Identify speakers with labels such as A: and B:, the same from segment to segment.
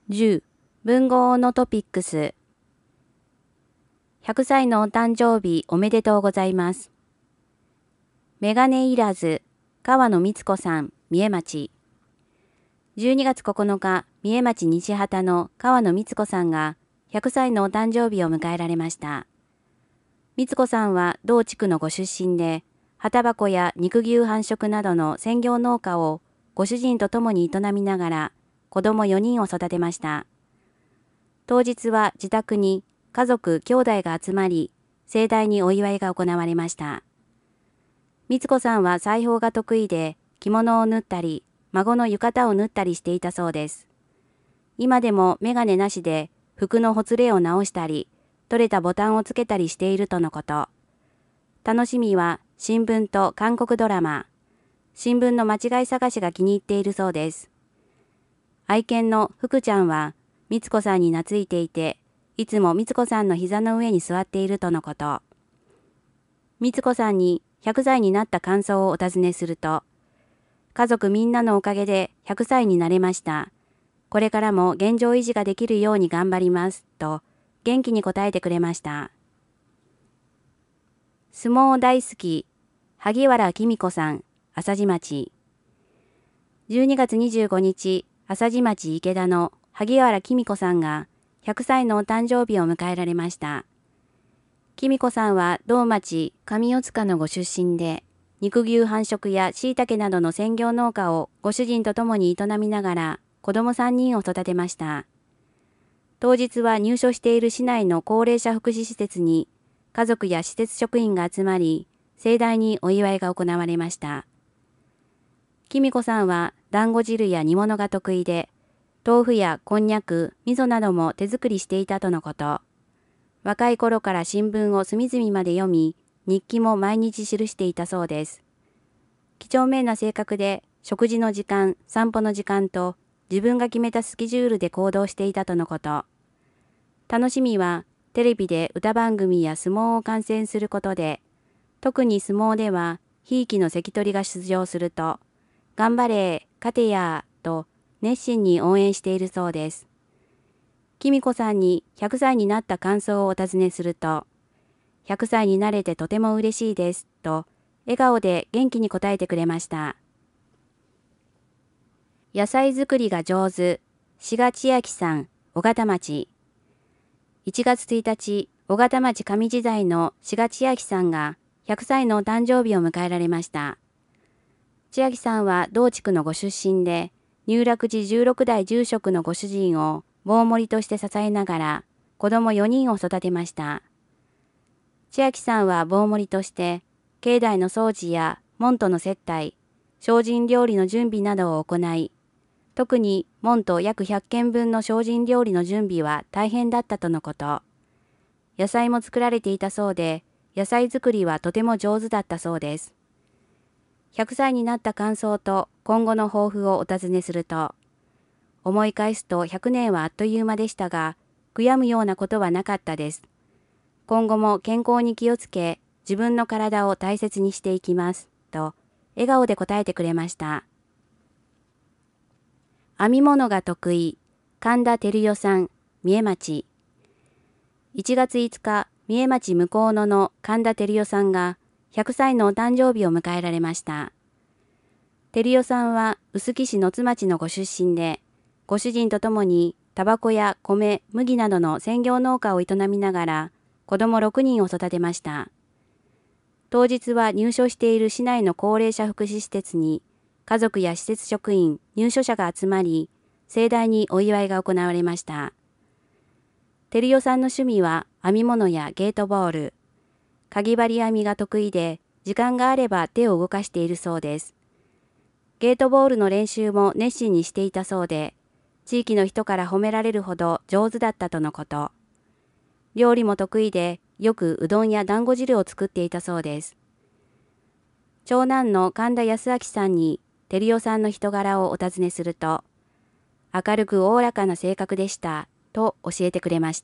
A: 10、文豪のトピックス。100歳のお誕生日おめでとうございます。メガネいらず、川野光子さん、三重町。12月9日、三重町西畑の川野光子さんが100歳のお誕生日を迎えられました。光子さんは同地区のご出身で、畑箱や肉牛繁殖などの専業農家をご主人と共に営みながら、子供4人を育てました。当日は自宅に家族兄弟が集まり、盛大にお祝いが行われました。光子さんは裁縫が得意で着物を縫ったり、孫の浴衣を縫ったりしていたそうです。今でもメガネなしで服のほつれを直したり、取れたボタンをつけたりしているとのこと。楽しみは新聞と韓国ドラマ。新聞の間違い探しが気に入っているそうです。愛犬の福ちゃんは光子さんに懐いていて、いつも光子さんの膝の上に座っているとのこと。光子さんに100歳になった感想をお尋ねすると、家族みんなのおかげで100歳になれました。これからも現状維持ができるように頑張ります、と元気に答えてくれました。相撲大好き、萩原紀美子さん、朝地町。12月25日、朝地町池田の萩原紀美子さんが100歳のお誕生日を迎えられました。紀美子さんは同町上四塚のご出身で、肉牛繁殖や椎茸などの専業農家をご主人と共に営みながら子供3人を育てました。当日は入所している市内の高齢者福祉施設に家族や施設職員が集まり、盛大にお祝いが行われました。紀美子さんは団子汁や煮物が得意で、豆腐やこんにゃく、味噌なども手作りしていたとのこと。若い頃から新聞を隅々まで読み、日記も毎日記していたそうです。几帳面な性格で、食事の時間、散歩の時間と、自分が決めたスケジュールで行動していたとのこと。楽しみは、テレビで歌番組や相撲を観戦することで、特に相撲では、ひいきの関取が出場すると、頑張れ、勝てや、と熱心に応援しているそうです。紀美子さんに100歳になった感想をお尋ねすると、100歳になれてとても嬉しいです、と笑顔で元気に答えてくれました。野菜作りが上手、志賀千秋さん、尾形町。1月1日、尾形町上地代の志賀千秋さんが100歳のお誕生日を迎えられました。千秋さんは同地区のご出身で、入楽寺16代住職のご主人を棒盛として支えながら、子供4人を育てました。千秋さんは棒盛として、境内の掃除や門徒の接待、精進料理の準備などを行い、特に門徒約100件分の精進料理の準備は大変だったとのこと。野菜も作られていたそうで、野菜作りはとても上手だったそうです。100歳になった感想と今後の抱負をお尋ねすると、思い返すと100年はあっという間でしたが、悔やむようなことはなかったです。今後も健康に気をつけ、自分の体を大切にしていきます、と笑顔で答えてくれました。編み物が得意、神田照代さん、三重町。1月5日、三重町向野の神田照代さんが100歳のお誕生日を迎えられました。照代さんは臼杵市野津町のご出身で、ご主人と共にタバコや米、麦などの専業農家を営みながら、子供6人を育てました。当日は入所している市内の高齢者福祉施設に、家族や施設職員、入所者が集まり、盛大にお祝いが行われました。照代さんの趣味は編み物やゲートボール。かぎ針編みが得意で、時間があれば手を動かしているそうです。ゲートボールの練習も熱心にしていたそうで、地域の人から褒められるほど上手だったとのこと。料理も得意で、よくうどんや団子汁を作っていたそうです。長男の神田康明さんに、照代さんの人柄をお尋ねすると、明るくおおらかな性格でした、と教えてくれました。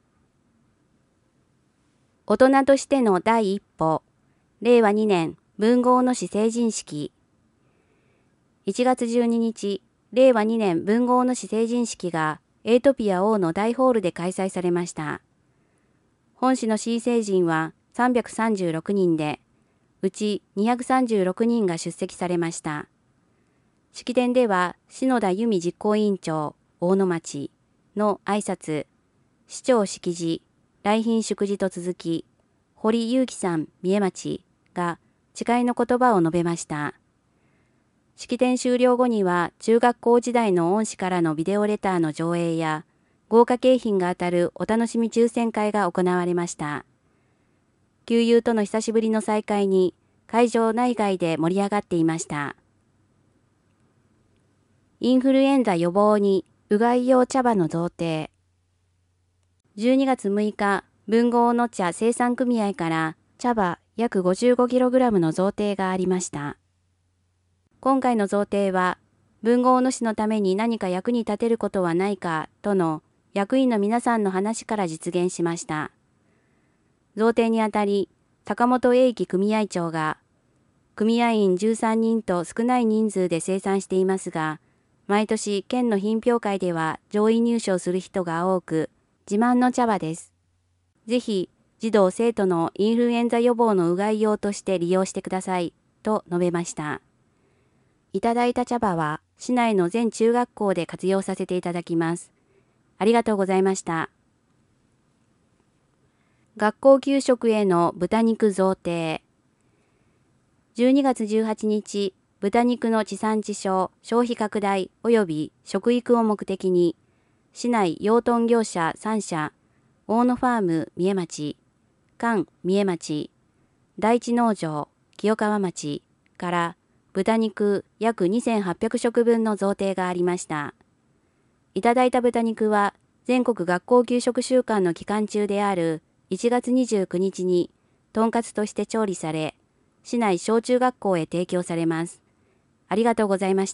A: 大人としての第一歩、令和2年文豪の詩成人式。1月12日、令和2年文豪の詩成人式がエートピア O の大ホールで開催されました。本市の市政人は336人で、うち236人が出席されました。式典では、篠田由美実行委員長、大野町の挨拶、市長式辞、来賓祝辞と続き、堀裕樹さん三重町が誓いの言葉を述べました。式典終了後には、中学校時代の恩師からのビデオレターの上映や、豪華景品が当たるお楽しみ抽選会が行われました。旧友との久しぶりの再会に、会場内外で盛り上がっていました。インフルエンザ予防にうがい用茶葉の贈呈。12月6日、豊後大野茶生産組合から茶葉約 55kg の贈呈がありました。今回の贈呈は、豊後大野市のために何か役に立てることはないかとの役員の皆さんの話から実現しました。贈呈にあたり、坂本英樹組合長が、組合員13人と少ない人数で生産していますが、毎年県の品評会では上位入賞する人が多く、自慢の茶葉です。ぜひ、児童生徒のインフルエンザ予防のうがい用として利用してください、と述べました。いただいた茶葉は、市内の全中学校で活用させていただきます。ありがとうございました。学校給食への豚肉贈呈。12月18日、豚肉の地産地消、消費拡大及び食育を目的に、市内養豚業者3社、大野ファーム三重町、関三重町、第一農場清川町から豚肉約2800食分の贈呈がありました。いただいた豚肉は全国学校給食週間の期間中である1月29日にとんかつとして調理され、市内小中学校へ提供されます。ありがとうございました。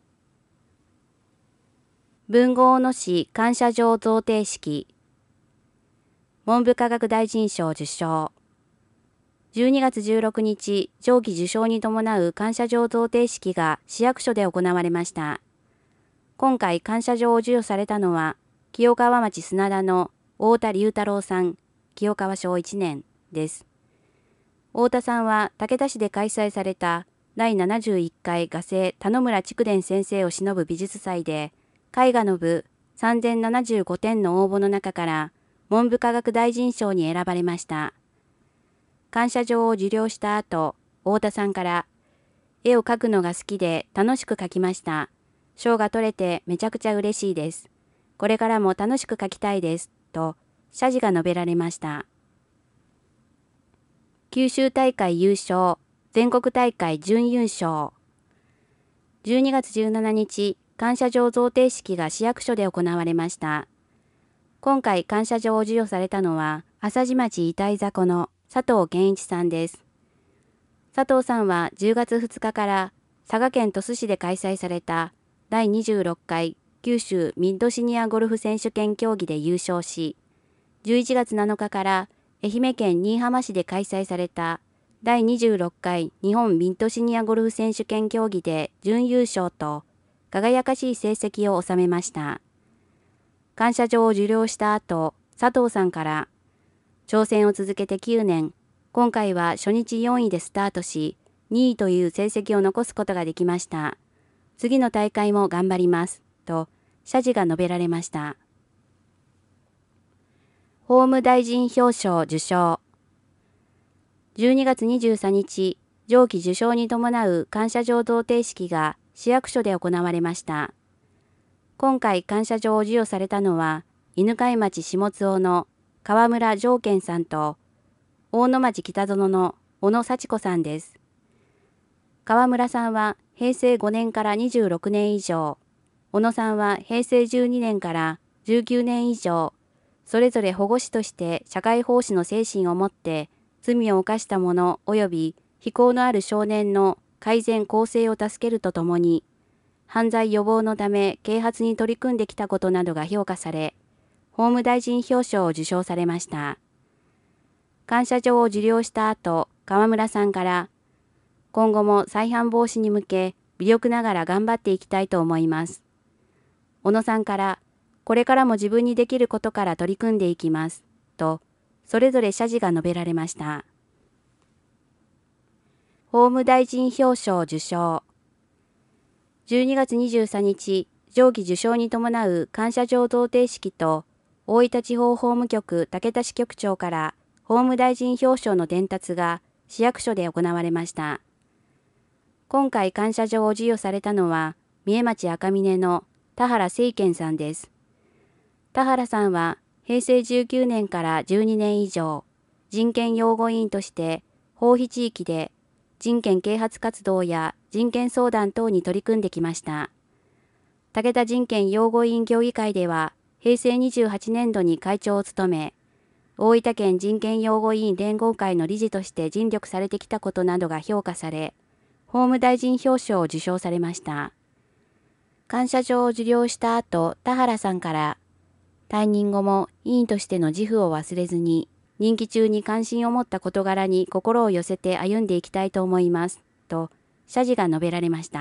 A: 豊後大野市感謝状贈呈式。文部科学大臣賞受賞。12月16日、上記受賞に伴う感謝状贈呈式が市役所で行われました。今回感謝状を授与されたのは、清川町砂田の太田隆太郎さん、清川小1年です。太田さんは武田市で開催された第71回画聖田野村筑伝先生を偲ぶ美術祭で、絵画の部3075点の応募の中から文部科学大臣賞に選ばれました。感謝状を受領した後、太田さんから、絵を描くのが好きで楽しく描きました。賞が取れてめちゃくちゃ嬉しいです。これからも楽しく描きたいです。と、謝辞が述べられました。九州大会優勝、全国大会準優勝。12月17日、感謝状贈呈式が市役所で行われました。今回感謝状を授与されたのは、朝地町板井迫の佐藤健一さんです。佐藤さんは10月2日から佐賀県鳥栖市で開催された第26回九州ミッドシニアゴルフ選手権競技で優勝し、11月7日から愛媛県新居浜市で開催された第26回日本ミッドシニアゴルフ選手権競技で準優勝と輝かしい成績を収めました。感謝状を受領した後、佐藤さんから挑戦を続けて9年、今回は初日4位でスタートし、2位という成績を残すことができました。次の大会も頑張ります。と、謝辞が述べられました。法務大臣表彰受賞。12月23日、上記受賞に伴う感謝状贈呈式が市役所で行われました。今回感謝状を授与されたのは、犬飼町下津尾の川村条健さんと、大野町北園の小野幸子さんです。川村さんは平成5年から26年以上、小野さんは平成12年から19年以上、それぞれ保護司として社会奉仕の精神を持って罪を犯した者及び非行のある少年の改善更生を助けるとともに、犯罪予防のため啓発に取り組んできたことなどが評価され、法務大臣表彰を受賞されました。感謝状を受領した後、川村さんから、今後も再犯防止に向け、微力ながら頑張っていきたいと思います。小野さんから、 これからも自分にできることから取り組んでいきます。と、それぞれ謝辞が述べられました。法務大臣表彰受賞。12月23日、上記受賞に伴う感謝状贈呈式と、大分地方法務局竹田支局長から法務大臣表彰の伝達が市役所で行われました。今回感謝状を授与されたのは、三重町赤峰の田原誠健さんです。田原さんは平成19年から12年以上、人権擁護委員として法被地域で人権啓発活動や人権相談等に取り組んできました。武田人権擁護委員協議会では、平成28年度に会長を務め、大分県人権擁護委員連合会の理事として尽力されてきたことなどが評価され、法務大臣表彰を受賞されました。感謝状を受領した後、田原さんから、退任後も委員としての自負を忘れずに、任期中に関心を持った事柄に心を寄せて歩んでいきたいと思います、と謝辞が述べられました。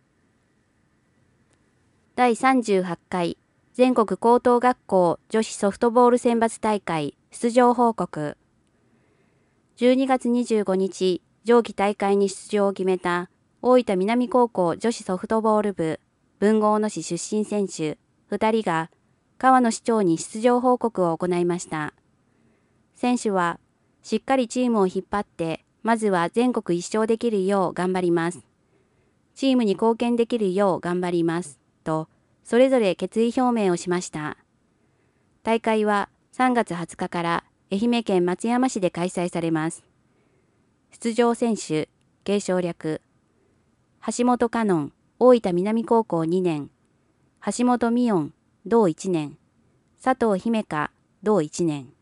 A: 第38回全国高等学校女子ソフトボール選抜大会出場報告。12月25日、上記大会に出場を決めた大分南高校女子ソフトボール部豊後大野市出身選手2人が川野市長に出場報告を行いました。選手は、しっかりチームを引っ張って、まずは全国一勝できるよう頑張ります。チームに貢献できるよう頑張ります。と、それぞれ決意表明をしました。大会は3月20日から愛媛県松山市で開催されます。出場選手、継承略。橋本香音、大分南高校2年。橋本美音、同1年。佐藤姫香、同1年。